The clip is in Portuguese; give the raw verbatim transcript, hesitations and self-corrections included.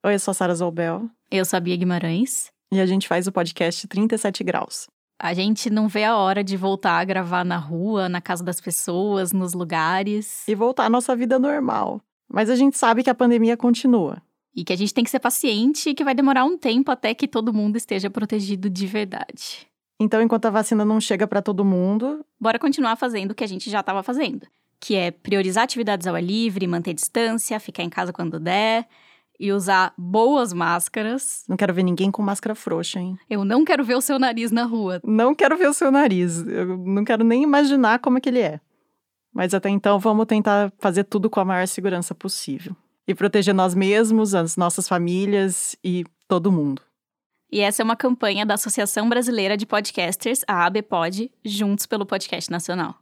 Oi, eu sou a Sara Zoubel. Eu sou a Bia Guimarães. E a gente faz o podcast trinta e sete graus. A gente não vê a hora de voltar a gravar na rua, na casa das pessoas, nos lugares. E voltar à nossa vida normal. Mas a gente sabe que a pandemia continua. E que a gente tem que ser paciente e que vai demorar um tempo até que todo mundo esteja protegido de verdade. Então, enquanto a vacina não chega para todo mundo... Bora continuar fazendo o que a gente já estava fazendo. Que é priorizar atividades ao ar livre, manter distância, ficar em casa quando der... E usar boas máscaras. Não quero ver ninguém com máscara frouxa, hein? Eu não quero ver o seu nariz na rua. Não quero ver o seu nariz. Eu não quero nem imaginar como é que ele é. Mas até então, vamos tentar fazer tudo com a maior segurança possível. E proteger nós mesmos, as nossas famílias e todo mundo. E essa é uma campanha da Associação Brasileira de Podcasters, a ABPOD, Juntos pelo Podcast Nacional.